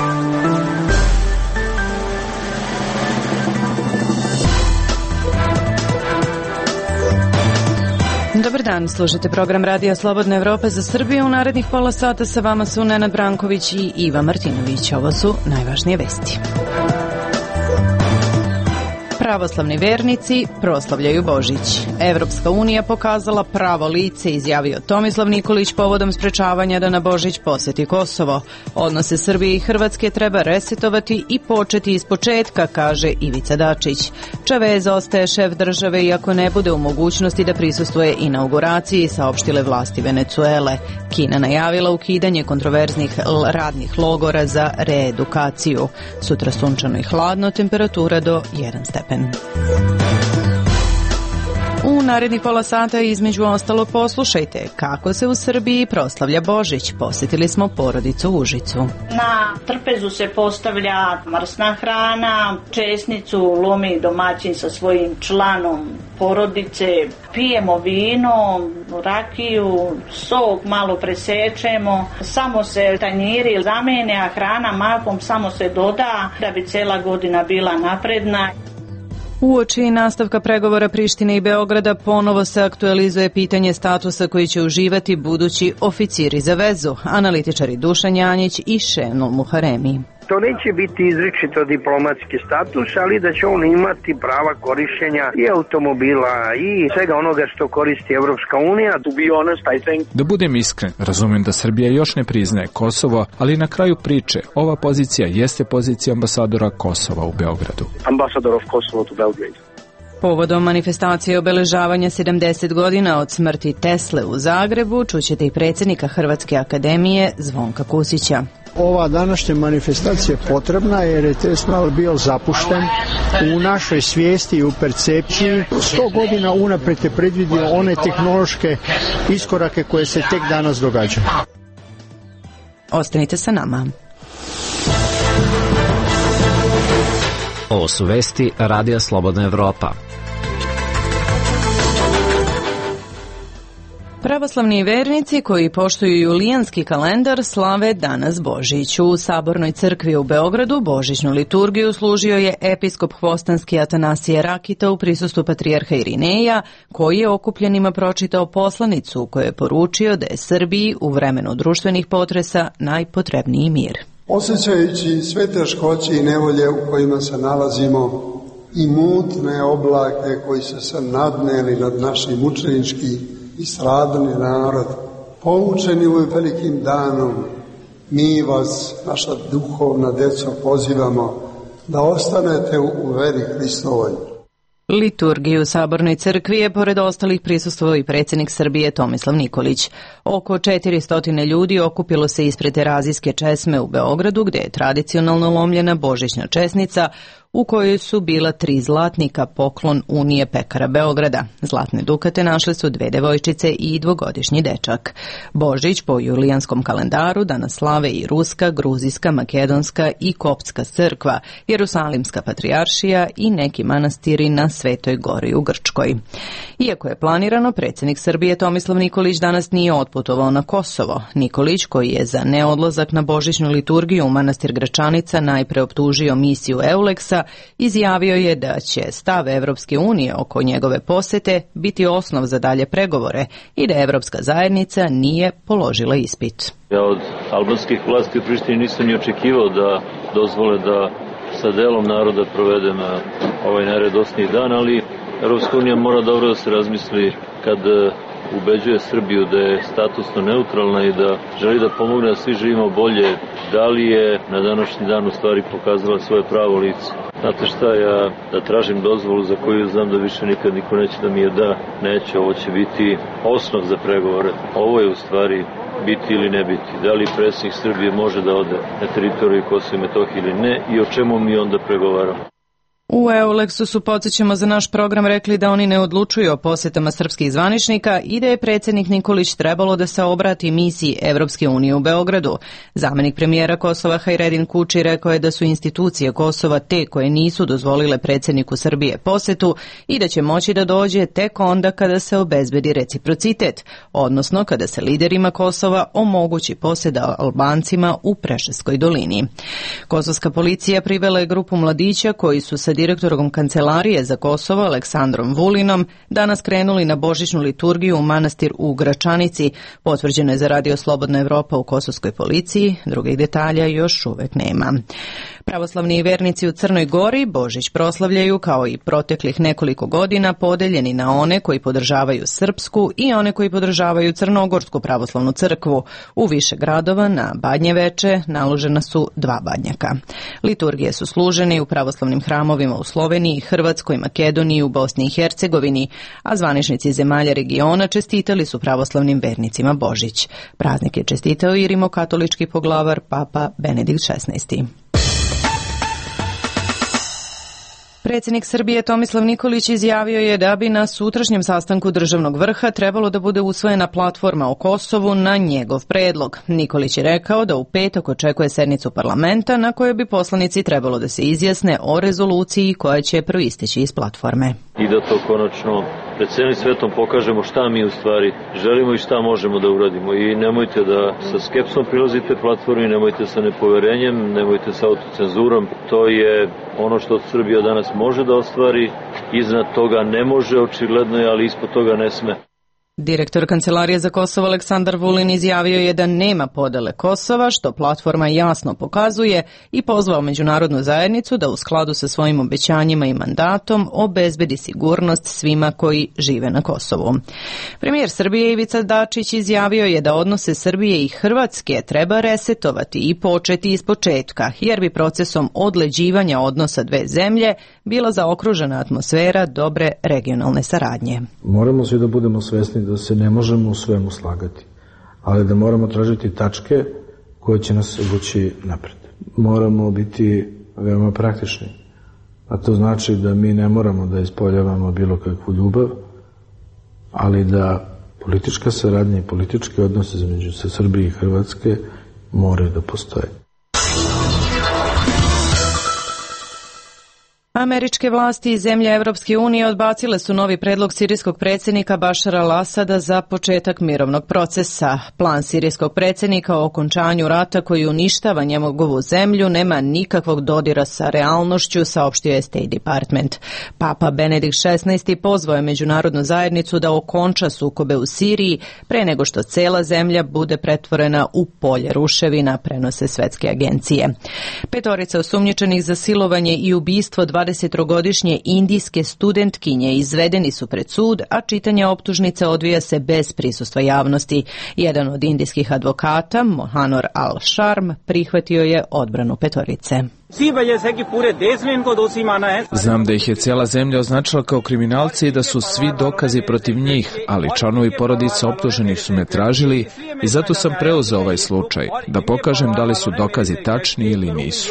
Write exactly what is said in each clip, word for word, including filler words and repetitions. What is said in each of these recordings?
Dobar dan, slušate program Radija Slobodne Evrope za Srbiju. U narednih pola sata sa vama su Nenad Branković i Iva Martinović. Ovo su najvažnije vesti. Pravoslavni vernici proslavljaju Božić. Evropska unija pokazala pravo lice, izjavio Tomislav Nikolić povodom sprečavanja da na Božić poseti Kosovo. Odnose Srbije i Hrvatske treba resetovati i početi iz početka, kaže Ivica Dačić. Čavez ostaje šef države iako ne bude u mogućnosti da prisustvuje inauguraciji, saopštile vlasti Venecuele. Kina najavila ukidanje kontroverznih radnih logora za reedukaciju. Sutra sunčano i hladno, temperatura do jedan stepen. U narednih pola sata između ostalo poslušajte kako se u Srbiji proslavlja Božić. Posjetili smo porodicu Užicu. Na trpezu se postavlja mrsna hrana, česnicu lomi domaćin sa svojim članom porodice, pijemo vino, rakiju, sok malo presečemo, samo se tanjiri zamene, a hrana mahom samo se doda da bi cela godina bila napredna. Uoči nastavka pregovora Prištine i Beograda ponovo se aktualizuje pitanje statusa koji će uživati budući oficiri za vezu, analitičari Dušan Janjić i Šenol Muharemi. To neće biti izričito diplomatski status, ali da će on imati prava korišćenja i automobila i svega onoga što koristi Evropska unija. To be honest, I think... Da budem iskren, razumem da Srbija još ne priznaje Kosovo, ali na kraju priče ova pozicija jeste pozicija ambasadora Kosova u Beogradu. Ambassador of Kosovo to Belgrade. Povodom manifestacije obeležavanja sedamdeset godina od smrti Tesle u Zagrebu čućete i predsjednika Hrvatske akademije Zvonka Kusića. Ova današnja manifestacija je potrebna jer je Tesla bio zapušten u našoj svijesti i u percepciji. Sto godina unaprijed je predvidio one tehnološke iskorake koje se tek danas događaju. Ostanite sa nama. Ovo su vesti Radija Slobodna Evropa. Pravoslavni vernici koji poštuju julijanski kalendar slave danas Božić. U Sabornoj crkvi u Beogradu božićnu liturgiju služio je episkop hvostanski Atanasije Rakita u prisustvu patrijarha Irineja, koji je okupljenima pročitao poslanicu u kojoj je poručio da je Srbiji u vremenu društvenih potresa najpotrebniji mir. Osjećajući sve teškoće i nevolje u kojima se nalazimo i mutne oblake koji su se nadneli nad našim mučenički i stradani narod, poučeni ovim velikim danom, mi vas, naša duhovna deco, pozivamo da ostanete u veri Hristovoj. Liturgiju u Sabornoj crkvi je pored ostalih prisustvovao i predsjednik Srbije Tomislav Nikolić. Oko četiristo ljudi okupilo se ispred Terazijske česme u Beogradu, gdje je tradicionalno lomljena božićna česnica, u kojoj su bila tri zlatnika, poklon Unije pekara Beograda. Zlatne dukate našle su dve devojčice i dvogodišnji dečak. Božić po julijanskom kalendaru danas slave i Ruska, Gruzijska, Makedonska i Koptska crkva, Jerusalimska patrijaršija i neki manastiri na Svetoj gori u Grčkoj. Iako je planirano, predsjednik Srbije Tomislav Nikolić danas nije otputovao na Kosovo. Nikolić, koji je za neodlazak na božićnu liturgiju u manastir Gračanica najpre optužio misiju Euleksa, izjavio je da će stav Evropske unije oko njegove posete biti osnov za dalje pregovore i da Evropska zajednica nije položila ispit. Ja od albanskih vlasti u Prištini nisam ni očekivao da dozvole da sa delom naroda provedem ovaj najradosniji dan, ali Evropska unija mora dobro da se razmisli kad ubeđuje Srbiju da je statusno neutralna i da želi da pomogne da svi živimo bolje. Da li je na današnji dan u stvari pokazala svoje pravo lice? Znate šta, ja da tražim dozvolu za koju znam da više nikad niko neće da mi je da, neće, ovo će biti osnov za pregovore. Ovo je u stvari biti ili ne biti. Da li predsjednik Srbije može da ode na teritoriju Kosova i Metohije ili ne i o čemu mi onda pregovaramo? U Euleksu su, podsjećamo za naš program, rekli da oni ne odlučuju o posetama srpskih zvaničnika i da je predsjednik Nikolić trebalo da se obrati misiji Evropske unije u Beogradu. Zamenik premijera Kosova Hajredin Kuči rekao je da su institucije Kosova te koje nisu dozvolile predsjedniku Srbije posetu i da će moći da dođe tek onda kada se obezbedi reciprocitet, odnosno kada se liderima Kosova omogući poseda Albancima u Preševskoj dolini. Kosovska policija privela je grupu mladića koji su sa direktorom Kancelarije za Kosovo Aleksandrom Vulinom danas krenuli na božićnu liturgiju u manastir u Gračanici, potvrđeno je za Radio Slobodna Evropa u kosovskoj policiji, drugih detalja još uvek nema. Pravoslavni vernici u Crnoj Gori Božić proslavljaju kao i proteklih nekoliko godina podeljeni na one koji podržavaju srpsku i one koji podržavaju crnogorsku pravoslavnu crkvu. U više gradova na Badnjeveče naložena su dva badnjaka. Liturgije su služeni u pravoslavnim hramovima u Sloveniji, Hrvatskoj, Makedoniji i u Bosni i Hercegovini, a zvaničnici zemalja regiona čestitali su pravoslavnim vernicima Božić. Praznik je čestitao i rimokatolički poglavar Papa Benedikt šesnaesti. Predsjednik Srbije Tomislav Nikolić izjavio je da bi na sutrašnjem sastanku državnog vrha trebalo da bude usvojena platforma o Kosovu na njegov predlog. Nikolić je rekao da u petak očekuje sednicu parlamenta na kojoj bi poslanici trebalo da se izjasne o rezoluciji koja će proisteći iz platforme. I da to konačno pred cijelim svetom pokažemo šta mi u stvari želimo i šta možemo da uradimo. I nemojte da sa skepsom prilazite platformi, nemojte sa nepoverenjem, nemojte sa autocenzurom. To je ono što Srbija danas može da ostvari, iznad toga ne može, očigledno je, ali ispod toga ne sme. Direktor Kancelarije za Kosovo Aleksandar Vulin izjavio je da nema podele Kosova, što platforma jasno pokazuje, i pozvao međunarodnu zajednicu da u skladu sa svojim obećanjima i mandatom obezbedi sigurnost svima koji žive na Kosovu. Premijer Srbije Ivica Dačić izjavio je da odnose Srbije i Hrvatske treba resetovati i početi iz početka, jer bi procesom odleđivanja odnosa dve zemlje bila zaokružena atmosfera dobre regionalne saradnje. Moramo svi da budemo svesni da se ne možemo u svemu slagati, ali da moramo tražiti tačke koje će nas vući napred. Moramo biti veoma praktični, a to znači da mi ne moramo da ispoljavamo bilo kakvu ljubav, ali da politička saradnja i politički odnose između se Srbije i Hrvatske moraju da postoje. Američke vlasti i zemlje Evropske unije odbacile su novi predlog sirijskog predsjednika Bašara al-Asada za početak mirovnog procesa. Plan sirijskog predsjednika o okončanju rata koji uništava njegovu zemlju nema nikakvog dodira sa realnošću, saopštio je State Department. Papa Benedikt šesnaesti pozvao je međunarodnu zajednicu da okonča sukobe u Siriji pre nego što cela zemlja bude pretvorena u polje ruševina, prenose svetske agencije. Petorica osumnjičenih za silovanje i ubistvo dvadesettrogodišnje indijske studentkinje izvedeni su pred sud, a čitanje optužnice odvija se bez prisustva javnosti. Jedan od indijskih advokata, Mohanor Al-Sharm, prihvatio je odbranu petorice. Znam da ih je cijela zemlja označila kao kriminalci i da su svi dokazi protiv njih, ali članovi porodice optuženih su me tražili i zato sam preuzeo ovaj slučaj, da pokažem da li su dokazi tačni ili nisu.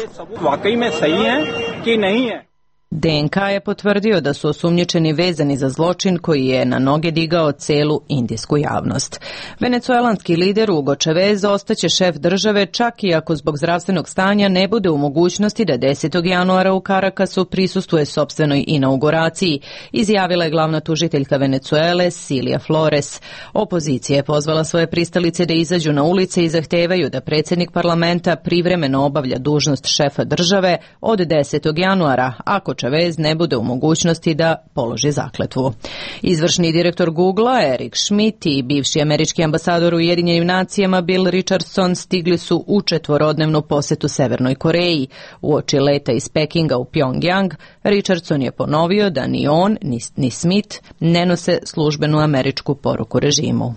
D N K je potvrdio da su osumnjičeni vezani za zločin koji je na noge digao celu indijsku javnost. Venecuelanski lider Hugo Chavez ostaće šef države čak i ako zbog zdravstvenog stanja ne bude u mogućnosti da desetog januara u Karakasu prisustvuje sopstvenoj inauguraciji, izjavila je glavna tužiteljka Venecuele Silvia Flores. Opozicija je pozvala svoje pristalice da izađu na ulice i zahtevaju da predsjednik parlamenta privremeno obavlja dužnost šefa države od desetog januara, ako Chavez ne bude u mogućnosti da položi zakletvu. Izvršni direktor Google-a Eric Schmidt i bivši američki ambasador u Ujedinjenim nacijama Bill Richardson stigli su u četvorodnevnu posetu Severnoj Koreji. Uoči leta iz Pekinga u Pyongyang, Richardson je ponovio da ni on ni, ni Smith ne nose službenu američku poruku režimu.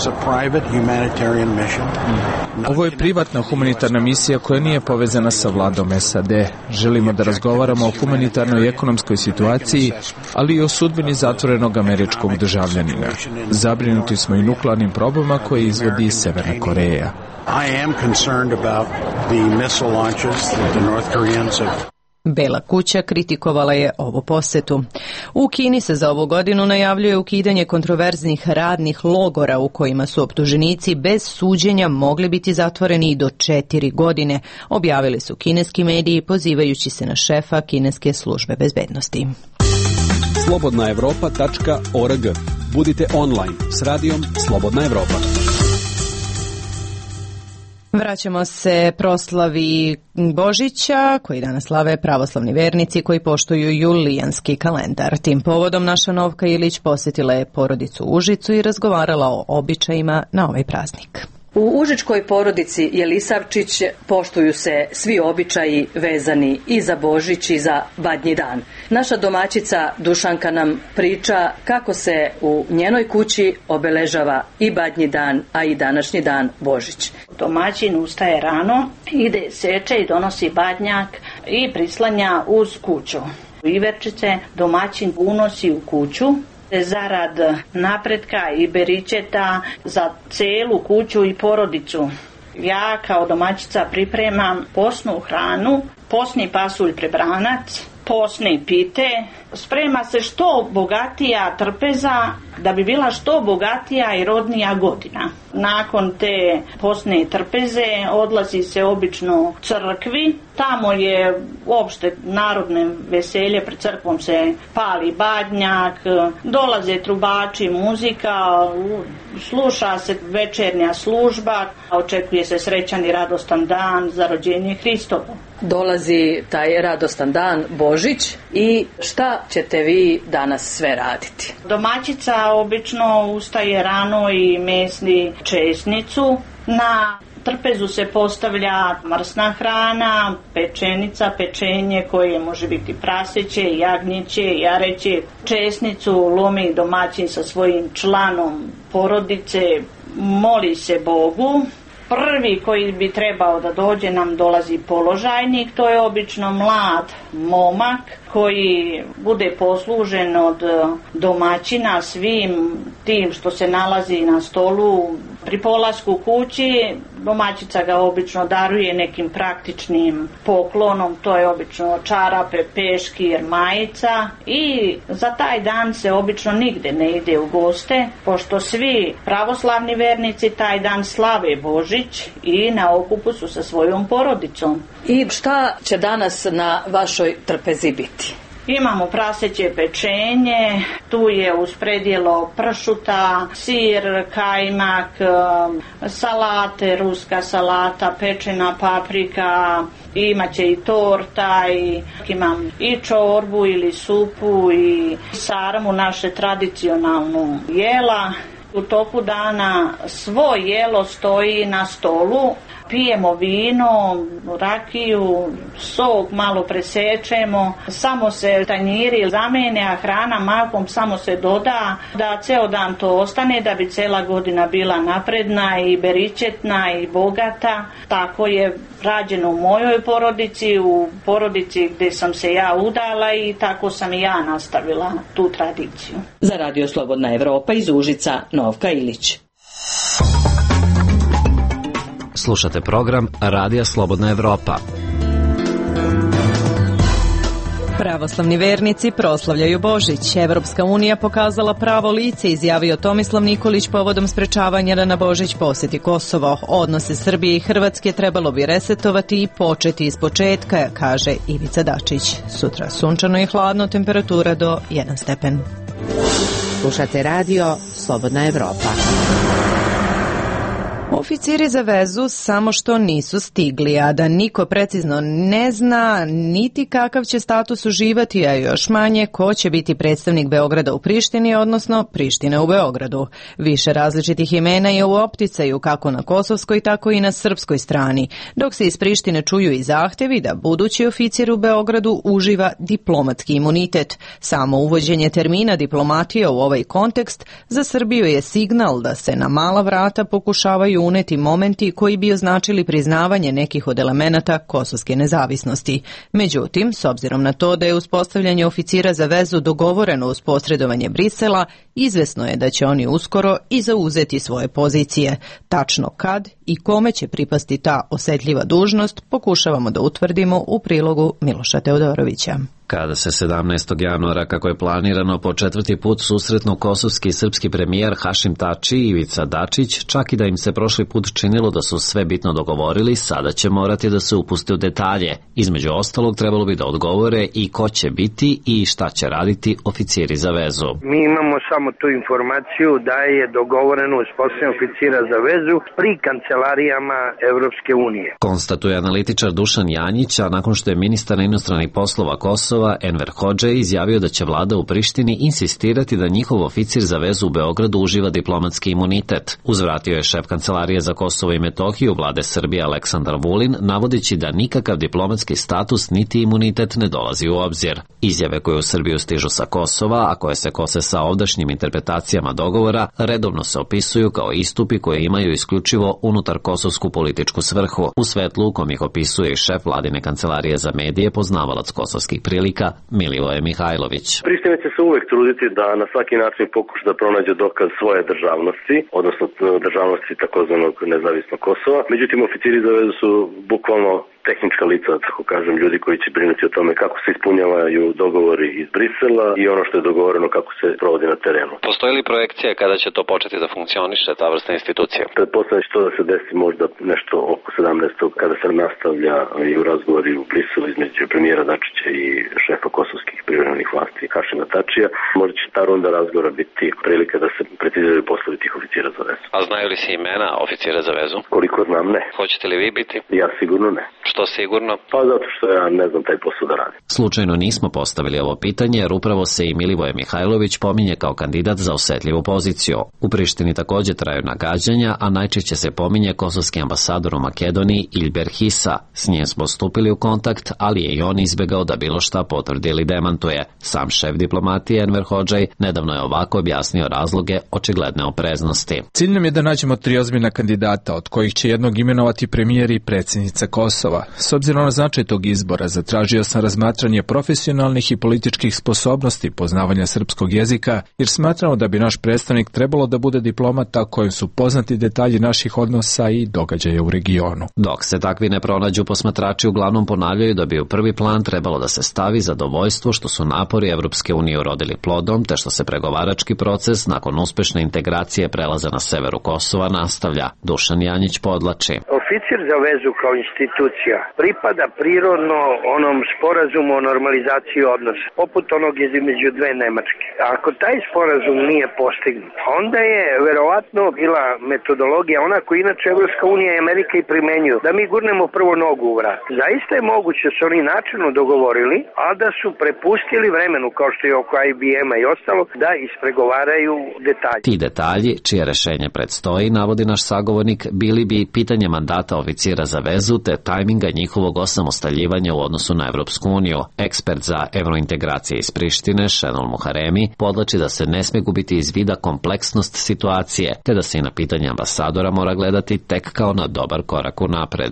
Ovo je privatna humanitarna misija koja nije povezana sa vladom S A D. Želimo da razgovaramo o humanitarnoj i ekonomskoj situaciji, ali i o sudbini zatvorenog američkog državljanina. Zabrinuti smo i nuklearnim probama koje izvodi Severna Koreja. Bela kuća kritikovala je ovu posetu. U Kini se za ovu godinu najavljuje ukidanje kontroverznih radnih logora u kojima su optuženici bez suđenja mogli biti zatvoreni i do četiri godine, objavili su kineski mediji pozivajući se na šefa kineske službe bezbednosti. slobodna evropa tačka org. Budite online s radijom Slobodna Evropa. Vraćamo se proslavi Božića, koji danas slave pravoslavni vernici koji poštuju julijanski kalendar. Tim povodom naša Novka Ilić posjetila je porodicu Užicu i razgovarala o običajima na ovaj praznik. U užičkoj porodici Jelisavčić poštuju se svi običaji vezani i za Božić i za Badnji dan. Naša domaćica Dušanka nam priča kako se u njenoj kući obeležava i Badnji dan, a i današnji dan Božić. Domaćin ustaje rano, ide seče i donosi badnjak i prislanja uz kuću. Iverčice domaćin unosi u kuću zarad napretka i beričeta za celu kuću i porodicu. Ja kao domaćica pripremam posnu hranu, posni pasulj prebranac, posni pite, sprema se što bogatija trpeza da bi bila što bogatija i rodnija godina. Nakon te posne trpeze odlazi se obično crkvi, tamo je uopšte narodne veselje, pred crkvom se pali badnjak, dolaze trubači, muzika, sluša se večernja služba, očekuje se srećan i radostan dan za rođenje Hristovo. Dolazi taj radostan dan Božić i šta ćete vi danas sve raditi? Domaćica obično ustaje rano i mesni česnicu. Na trpezu se postavlja mrsna hrana, pečenica, pečenje koje može biti praseće, jagnjeće, jareće. Česnicu lomi domaćin sa svojim članom porodice, moli se Bogu. Prvi koji bi trebao da dođe nam dolazi položajnik, to je obično mlad momak koji bude poslužen od domaćina svim tim što se nalazi na stolu. Pri polasku kući domaćica ga obično daruje nekim praktičnim poklonom, to je obično čarape, peškir, majica i za taj dan se obično nigde ne ide u goste, pošto svi pravoslavni vernici taj dan slave Božić i na okupu su sa svojom porodicom. I šta će danas na vašoj trpezi biti? Imamo praseće pečenje, tu je uz predjelo pršuta, sir, kajmak, salate, ruska salata, pečena paprika, imaće i torta, i imam i čorbu ili supu i sarmu, naše tradicionalnu jela. U toku dana svo jelo stoji na stolu, pijemo vino, rakiju, sok malo presečemo, samo se tanjiri zamene, a hrana mahom samo se doda, da ceo dan to ostane, da bi cela godina bila napredna i beričetna i bogata. Tako je rađeno u mojoj porodici, u porodici gde sam se ja udala i tako sam i ja nastavila tu tradiciju. Za Radio Slobodna Evropa iz Užica, Novka Ilić. Slušate program Radija Slobodna Evropa. Pravoslavni vernici proslavljaju Božić. Evropska unija pokazala pravo lice, izjavio Tomislav Nikolić povodom sprečavanja da na Božić posjeti Kosovo. Odnose Srbije i Hrvatske trebalo bi resetovati i početi iz početka, kaže Ivica Dačić. Sutra sunčano i hladno, temperatura do jedan stepen. Slušate radio Slobodna Evropa. Oficiri za vezu samo što nisu stigli, a da niko precizno ne zna niti kakav će status uživati, a još manje ko će biti predstavnik Beograda u Prištini, odnosno Prištine u Beogradu. Više različitih imena je u opticaju kako na kosovskoj, tako i na srpskoj strani, dok se iz Prištine čuju i zahtevi da budući oficir u Beogradu uživa diplomatski imunitet. Samo uvođenje termina diplomatija u ovaj kontekst za Srbiju je signal da se na mala vrata pokušavaju moraju uneti momenti koji bi označili priznavanje nekih od elemenata kosovske nezavisnosti. Međutim, s obzirom na to da je uspostavljanje oficira za vezu dogovoreno uz posredovanje Brisela, izvesno je da će oni uskoro i zauzeti svoje pozicije. Tačno kad i kome će pripasti ta osetljiva dužnost, pokušavamo da utvrdimo u prilogu Miloša Teodorovića. Kada se sedamnaestog januara, kako je planirano, po četvrti put susretnu kosovski i srpski premijer Hašim Tači i Ivica Dačić, čak i da im se prošli put činilo da su sve bitno dogovorili, sada će morati da se upuste u detalje. Između ostalog, trebalo bi da odgovore i ko će biti i šta će raditi oficiri za vezu. Mi imamo samo tu informaciju da je dogovoreno uspostavljanje oficira za vezu pri kancelarijama Evropske unije. Konstatuje analitičar Dušan Janjić, a nakon što je ministar inostranih poslova Kosova Enver Hodža izjavio da će vlada u Prištini insistirati da njihov oficir za vezu u Beogradu uživa diplomatski imunitet. Uzvratio je šef Kancelarije za Kosovo i Metohiju vlade Srbije Aleksandar Vulin, navodeći da nikakav diplomatski status niti imunitet ne dolazi u obzir. Izjave koje u Srbiju stižu sa Kosova, a koje se kose sa ovdašnjim interpretacijama dogovora, redovno se opisuju kao istupi koje imaju isključivo unutar kosovsku političku svrhu. U svetlu u kom ih opisuje i šef vladine Kancelarije za medije, poznavalac kosovskih prilika Milivoje Mihajlović. Priština će se uvek truditi da na svaki način pokuša da pronađe dokaz svoje državnosti, odnosno državnosti takozvanog nezavisnog Kosova. Međutim, oficiri za vezu su bukvalno tehnička lica, tako kažem, ljudi koji će brinuti o tome kako se ispunjavaju dogovori iz Brisela i ono što je dogovoreno kako se provodi na terenu. Postoji li projekcija kada će to početi da funkcioniše, ta vrsta institucija? Pretpostavljam će to da se desi možda nešto oko sedamnaestog kada se nastavlja i u razgovori u Briselu između premijera Dačića i šefa kosovskih privremenih vlasti Hašima Tačija. Možda će ta runda razgovora biti prilika da se preciziraju poslovi tih oficira za vezu. A znaju li se imena oficira za vezu? Koliko znam, ne. Hoćete li vi biti? Ja sigurno ne. Što sigurno? Pa zato što ja ne znam taj posao da radim. Slučajno nismo postavili ovo pitanje, jer upravo se i Milivoje Mihajlović pominje kao kandidat za osetljivu poziciju. U Prištini također traju nagađanja, a najčešće se pominje kosovski ambasador u Makedoniji Ilber Hisa. S njim smo stupili u kontakt, ali je i on izbegao da bilo šta potvrdi ili demantuje. Sam šef diplomatije Enver Hodžaj nedavno je ovako objasnio razloge očigledne opreznosti. Cilj nam je da nađemo tri ozbiljna kandidata, od kojih će jednog imenovati premijer i predsjednica Kosova. S obzirom na značaj tog izbora, zatražio sam razmatranje profesionalnih i političkih sposobnosti poznavanja srpskog jezika, jer smatramo da bi naš predstavnik trebalo da bude diplomata kojem su poznati detalji naših odnosa i događaja u regionu. Dok se takvi ne pronađu, posmatrači uglavnom ponavljaju da bi u prvi plan trebalo da se stavi zadovoljstvo što su napori Evropske unije urodili plodom, te što se pregovarački proces nakon uspešne integracije prelaza na severu Kosova nastavlja. Dušan Janjić podlači. Oficir za vezu kao institucija pripada prirodno onom sporazumu o normalizaciji odnosa, poput onog između dve Nemačke. Ako taj sporazum nije postignut, onda je verovatno bila metodologija ona koju inače Evropska unija i Amerika i primenjuju, da mi gurnemo prvo nogu u vrat. Zaista je moguće da su oni načelno dogovorili, a da su prepustili vremenu, kao što je oko I B M-a i ostalo, da ispregovaraju detalje. Ti detalji, čije rešenje predstoji, navodi naš sagovornik, bili bi pitanje mandata oficira za vezu te tajminga njihovog osamostaljivanja u odnosu na Evropsku uniju. Ekspert za evrointegracije iz Prištine, Šenol Muharemi, podlači da se ne sme gubiti iz vida kompleksnost situacije, te da se i na pitanje ambasadora mora gledati tek kao na dobar korak unapred.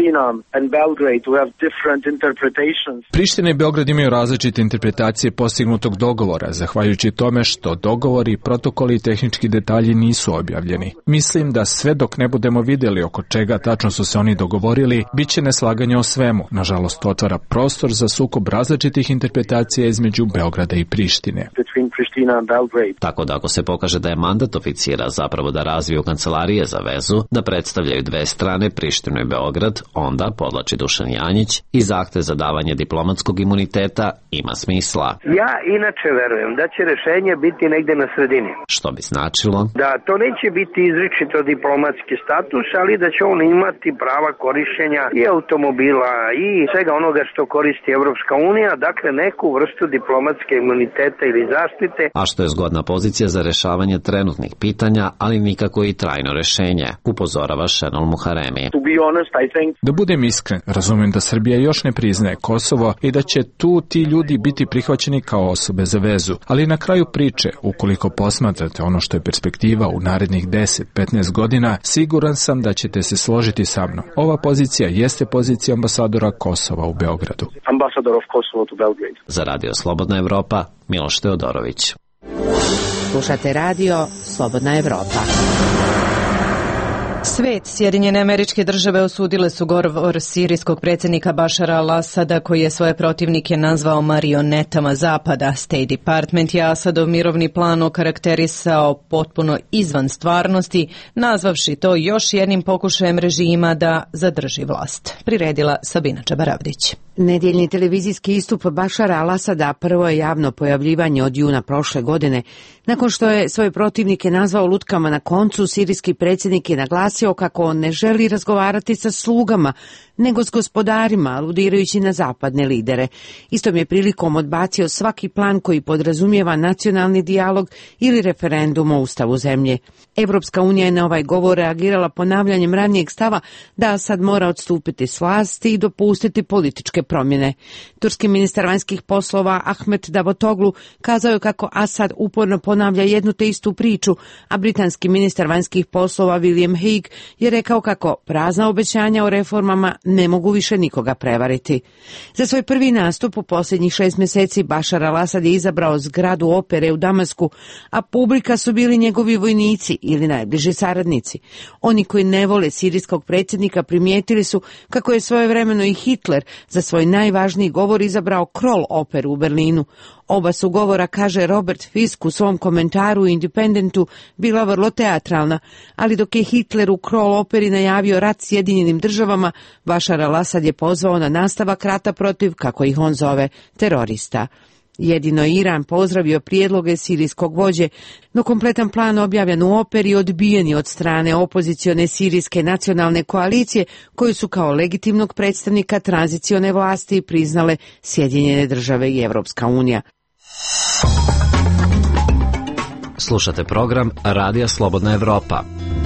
Priština i Beograd imaju različite interpretacije postignutog dogovora, zahvaljujući tome što dogovori, protokoli i tehnički detalji nisu objavljeni. Mislim da sve dok ne budemo vidjeli oko čega tačno su se oni dogovorili, bit će neslaganja o svemu. Nažalost, to otvara prostor za sukob različitih interpretacija između Beograda i Prištine. Tako da ako se pokaže da je mandat oficira zapravo da razviju kancelarije za vezu, da predstavljaju dve strane, Prištinu i Beograd, onda, podlači Dušan Janjić, i zahtev za davanje diplomatskog imuniteta ima smisla. Ja inače verujem da će rešenje biti negde na sredini. Što bi značilo? Da to neće biti izričito diplomatski status, ali da će on imati prava korišćenja i automobila i svega onoga što koristi Evropska unija, dakle neku vrstu diplomatske imuniteta ili zaštite. A što je zgodna pozicija za rešavanje trenutnih pitanja, ali nikako i trajno rešenje, upozorava Šenol Muharemi. Da budem iskren, razumem da Srbija još ne priznaje Kosovo i da će tu ti ljudi biti prihvaćeni kao osobe za vezu. Ali na kraju priče, ukoliko posmatrate ono što je perspektiva u narednih deset do petnaest godina, siguran sam da ćete se složiti sa mnom. Ova pozicija jeste pozicija ambasadora Kosova u Beogradu. Ambassador of Kosovo to Belgrade. Za Radio Slobodna Evropa, Miloš Teodorović. Slušate radio Slobodna Evropa. Svet, Sjedinjene Američke Države osudile su govor sirijskog predsjednika Bašara al-Asada koji je svoje protivnike nazvao marionetama Zapada. State Department je Asadov mirovni plan okarakterisao potpuno izvan stvarnosti, nazvavši to još jednim pokušajem režima da zadrži vlast. Priredila Sabina Čabaravdić. Nedjeljni televizijski istup Bašara al-Asada prvo je javno pojavljivanje od juna prošle godine. Nakon što je svoje protivnike nazvao lutkama na koncu, sirijski predsjednik je naglasio kako on ne želi razgovarati sa slugama, nego s gospodarima, aludirajući na zapadne lidere. Istom je prilikom odbacio svaki plan koji podrazumijeva nacionalni dijalog ili referendum o ustavu zemlje. Evropska unija je na ovaj govor reagirala ponavljanjem ranijeg stava da Asad mora odstupiti s vlasti i dopustiti političke promjene. Turski ministar vanjskih poslova Ahmet Davutoglu kazao je kako Asad uporno ponavlja jednu te istu priču, a britanski ministar vanjskih poslova William Hague je rekao kako prazna obećanja o reformama ne mogu više nikoga prevariti. Za svoj prvi nastup u posljednjih šest mjeseci Bašar al-Asad je izabrao zgradu opere u Damasku, a publika su bili njegovi vojnici ili najbliži saradnici. Oni koji ne vole sirijskog predsjednika primijetili su kako je svojevremeno i Hitler za svoj najvažniji govor izabrao Kroll operu u Berlinu. Oba su govora, kaže Robert Fisk u svom komentaru u Independentu, bila vrlo teatralna, ali dok je Hitler u Kroll operi najavio rat Sjedinjenim državama, Bašar al-Asad je pozvao na nastavak rata protiv, kako ih on zove, terorista. Jedino je Iran pozdravio prijedloge sirijskog vođe, no kompletan plan objavljen u operi odbijen je od strane opozicione sirijske nacionalne koalicije, koju su kao legitimnog predstavnika tranzicione vlasti priznale Sjedinjene države i Evropska unija. Slušate program Radija Slobodna Evropa.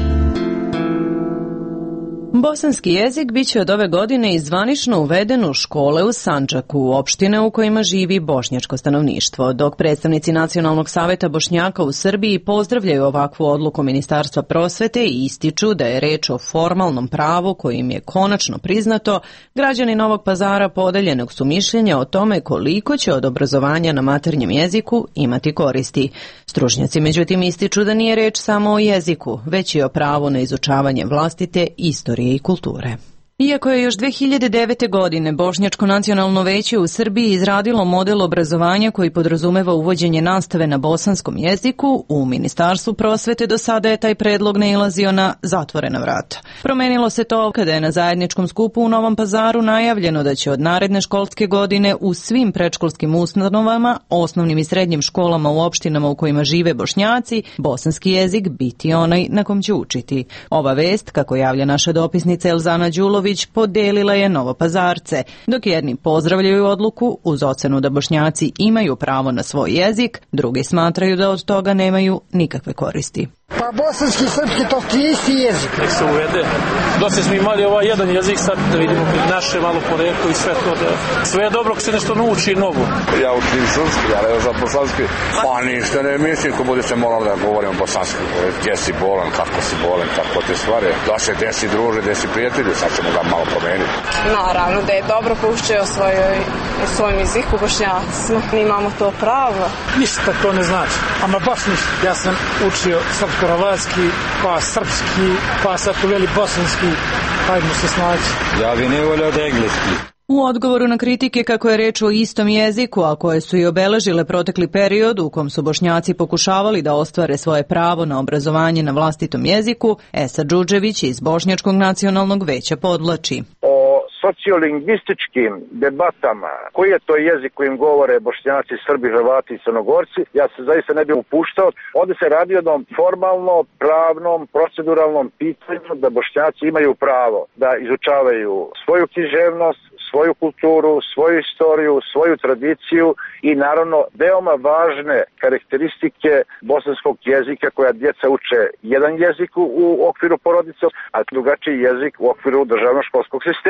Bosanski jezik biće od ove godine i zvanično uveden u škole u Sandžaku, opštine u kojima živi bošnjačko stanovništvo, dok predstavnici Nacionalnog saveta Bošnjaka u Srbiji pozdravljaju ovakvu odluku Ministarstva prosvete i ističu da je reč o formalnom pravu kojim je konačno priznato, građani Novog Pazara podeljenog su mišljenja o tome koliko će od obrazovanja na maternjem jeziku imati koristi. Stručnjaci međutim ističu da nije reč samo o jeziku, već i o pravu na izučavanje vlastite istorije i kulture. Iako je još dve hiljade devete. godine Bošnjačko nacionalno veće u Srbiji izradilo model obrazovanja koji podrazumeva uvođenje nastave na bosanskom jeziku, u Ministarstvu prosvete do sada je taj predlog nailazio na zatvorena vrata. Promenilo se to kada je na zajedničkom skupu u Novom Pazaru najavljeno da će od naredne školske godine u svim predškolskim ustanovama, osnovnim i srednjim školama u opštinama u kojima žive Bošnjaci, bosanski jezik biti onaj na kom će učiti. Ova vest, kako javlja naša dopisnica Elzana Đulović, podelila je Novopazarce, dok jedni pozdravljaju odluku uz ocenu da Bošnjaci imaju pravo na svoj jezik, drugi smatraju da od toga nemaju nikakve koristi. Pa bosanski i srpski to ti isti jezik. Nek se uvede. Dosta smo imali ovaj jedan jezik, sad da vidimo naše malo poreklo i sve to. Da... Sve je dobro ako se nešto nauči novo. Ja učim srpski, ali ja za bosanski. Pa ništa ne mislim, ko bude se moralo da govorimo bosanski. Gdje si bolan, kako si bolan, kako te stvari. Da se gdje si druže, gdje si prijatelji, sad ćemo ga malo promeniti. Naravno da je dobro poučio o svojoj, o svojom jeziku Bošnjacima. Mi imamo to pravo. Ništa to ne znači, ama baš ništa. Ja sam učio srpsko-hrvatski, pa srpski, pa sad uveli bosanski, hajdemo se snaći. Ja bi ne volio da engleski. U odgovoru na kritike kako je reč o istom jeziku, a koje su i obeležile protekli period u kom su Bošnjaci pokušavali da ostvare svoje pravo na obrazovanje na vlastitom jeziku, Esa Đuđević iz Bošnjačkog nacionalnog veća podvlači. Sociolingvističkim debatama, koji je to jezik kojim govore Bošnjaci, Srbi, Hrvati i Crnogorci, ja se zaista ne bih upuštao. Ovdje se radi o jednom formalno, pravnom, proceduralnom pitanju da Bošnjaci imaju pravo da izučavaju svoju književnost, svoju kulturu, svoju istoriju, svoju tradiciju i naravno veoma važne karakteristike bosanskog jezika koja djeca uče jedan jezik u okviru porodice, a drugačiji jezik u okviru državnog školskog sistema.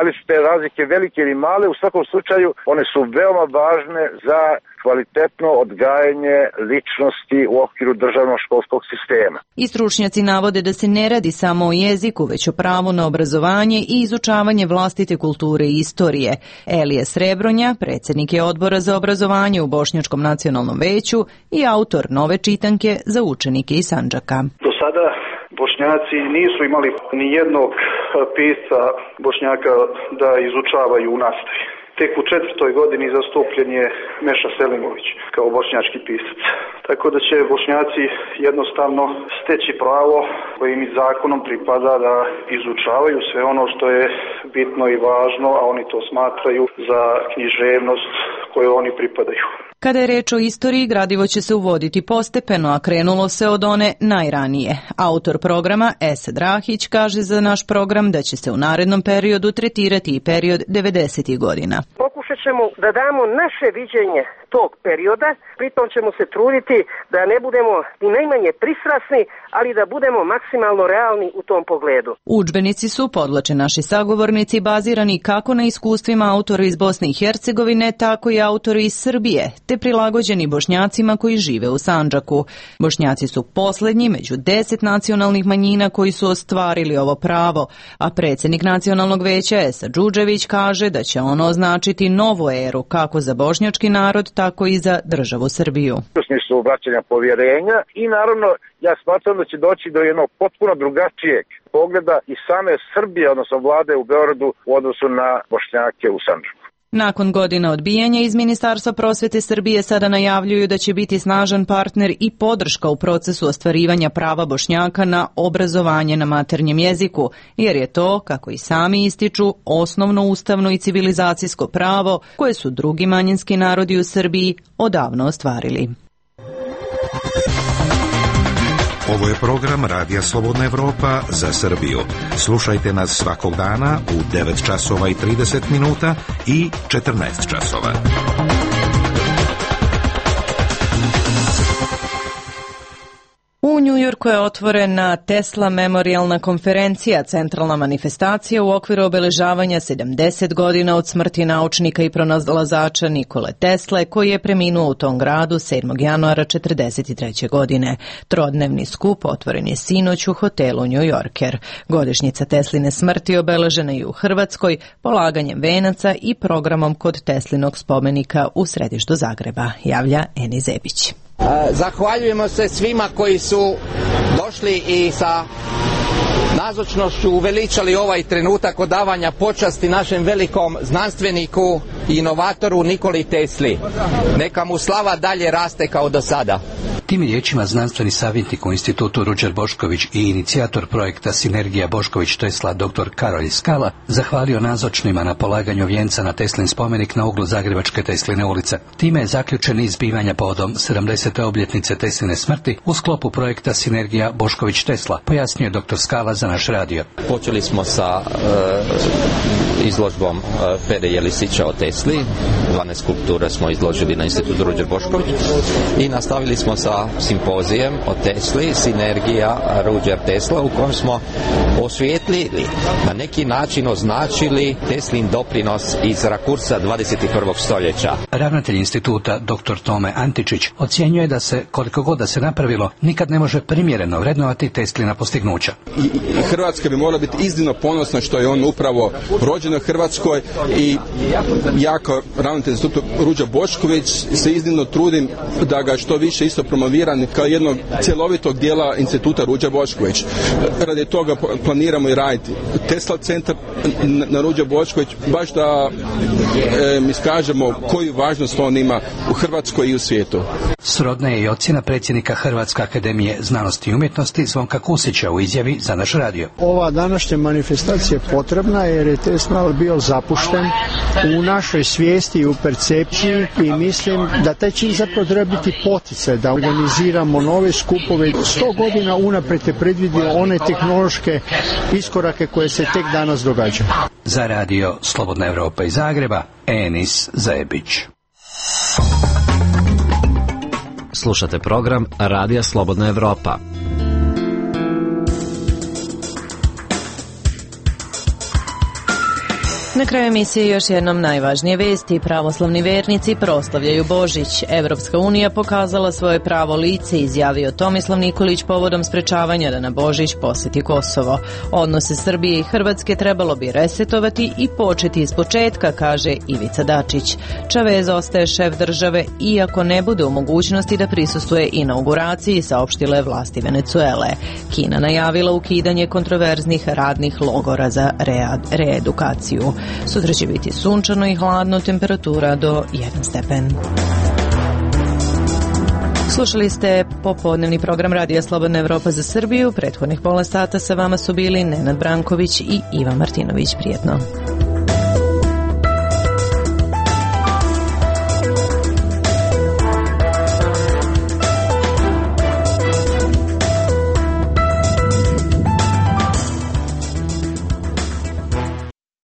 Da li su te razlike velike ili male, u svakom slučaju one su veoma važne za kvalitetno odgajanje ličnosti u okviru državnog školskog sistema. I stručnjaci navode da se ne radi samo o jeziku, već o pravu na obrazovanje i izučavanje vlastite kulture i istorije. Elije Srebronja, predsjednik je Odbora za obrazovanje u Bošnjačkom nacionalnom veću i autor nove čitanke za učenike iz Sandžaka. Do sada Bošnjaci nisu imali ni jednog pisca Bošnjaka da izučavaju u nastavi. Tek u četvrtoj godini zastupljen je Meša Selimović kao bošnjački pisac. Tako da će Bošnjaci jednostavno steći pravo koje im zakonom pripada da izučavaju sve ono što je bitno i važno, a oni to smatraju za književnost koju oni pripadaju. Kada je reč o istoriji, gradivo će se uvoditi postepeno, a krenulo se od one najranije. Autor programa Esad Rahić kaže za naš program da će se u narednom periodu tretirati i period devedesetih godina. Pokušat ćemo da damo naše viđenje tog perioda, pritom ćemo se truditi da ne budemo ni najmanje pristrasni, ali da budemo maksimalno realni u tom pogledu. Udžbenici su, podvlače naši sagovornici, bazirani kako na iskustvima autora iz Bosne i Hercegovine, tako i autori iz Srbije, te prilagođeni Bošnjacima koji žive u Sandžaku. Bošnjaci su posljednji među deset nacionalnih manjina koji su ostvarili ovo pravo, a predsjednik Nacionalnog veća Esad Džudžević kaže da će ono označiti novu eru kako za bošnjački narod, tako i za državu Srbiju. U smislu vraćanja povjerenja i naravno ja smatram da će doći do jednog potpuno drugačijeg pogleda i same Srbije, odnosno vlade u Beogradu u odnosu na Bošnjake u Sandžaku. Nakon godina odbijanja iz Ministarstva prosvete Srbije sada najavljuju da će biti snažan partner i podrška u procesu ostvarivanja prava Bošnjaka na obrazovanje na maternjem jeziku, jer je to, kako i sami ističu, osnovno ustavno i civilizacijsko pravo koje su drugi manjinski narodi u Srbiji odavno ostvarili. Ovo je program Radija Slobodna Evropa za Srbiju. Slušajte nas svakog dana u devet časova i trideset minuta i četrnaest časova. U Njujorku je otvorena Tesla memorijalna konferencija, centralna manifestacija u okviru obeležavanja sedamdeset godina od smrti naučnika i pronalazača Nikole Tesle, koji je preminuo u tom gradu sedmog januara četrdeset treće. godine. Trodnevni skup otvoren je sinoć u hotelu New Yorker. Godišnjica Tesline smrti obeležena je u Hrvatskoj polaganjem venaca i programom kod Teslinog spomenika u središtu Zagreba, javlja Eni Zebić. Zahvaljujemo se svima koji su došli i sa nazočnošću uveličali ovaj trenutak odavanja počasti našem velikom znanstveniku i inovatoru Nikoli Tesli. Neka mu slava dalje raste kao do sada. Tim riječima znanstveni savjetnik u institutu Ruđer Bošković i inicijator projekta Sinergija Bošković-Tesla dr. Karolj Skala zahvalio nazočnima na polaganju vijenca na Teslin spomenik na uglu Zagrebačke Tesline ulice. Time je zaključen niz zbivanja povodom sedamdesete obljetnice Tesline smrti u sklopu projekta Sinergija Bošković-Tesla, pojasnio je dr. Skala za naš radio. Počeli smo sa uh, izložbom uh, Fede Jelisića o Tesli, dvanaest skulptura smo izložili na institutu Ruđer Bošković i nastavili smo sa simpozijem o Tesli, Sinergija Ruđer Tesla, u kojem smo osvijetlili, na neki način označili Teslin doprinos iz rakursa dvadeset prvog stoljeća. Ravnatelj instituta dr. Tome Antičić ocjenjuje da se, koliko god da se napravilo, nikad ne može primjereno vrednovati Teslina postignuća. I, i Hrvatska bi morala biti iznimno ponosna što je on upravo rođen u Hrvatskoj i ja kao ravnatelj instituta Ruđer Bošković se iznimno trudim da ga što više isto promoviran kao jednog cjelovitog dijela instituta Ruđer Bošković. Radi toga planiramo i raditi Tesla centar na Ruđer Bošković, baš da e, iskažemo koju važnost on ima u Hrvatskoj i u svijetu. Srodna je i ocjena predsjednika Hrvatske akademije znanosti i umjetnosti Zvonka Kusića u izjavi za naš radio. Ova današnja manifestacija je potrebna jer je Tesla bio zapušten u našoj svijesti i u percepciji i mislim da taj čin zapravo treba biti poticaj da organiziramo nove skupove. Sto godina unaprijed je predvidio one tehnološke iskorake koje se tek danas događaju. Za radio Slobodna Evropa iz Zagreba, Enis Zebić. Slušate program Radija Slobodna Evropa. Na kraju emisije još jednom najvažnije vesti. Pravoslavni vernici proslavljaju Božić. Evropska unija pokazala svoje pravo lice, izjavio Tomislav Nikolić povodom sprečavanja da na Božić poseti Kosovo. Odnose Srbije i Hrvatske trebalo bi resetovati i početi iz početka, kaže Ivica Dačić. Čavez ostaje šef države iako ne bude u mogućnosti da prisustvuje inauguraciji, saopštile vlasti Venecuele. Kina najavila ukidanje kontroverznih radnih logora za reedukaciju. Sutra će biti sunčano i hladno, temperatura do jedan stepen. Slušali ste popodnevni program Radija Slobodna Evropa za Srbiju. Prethodnih pola sata sa vama su bili Nenad Branković i Ivan Martinović. Prijetno.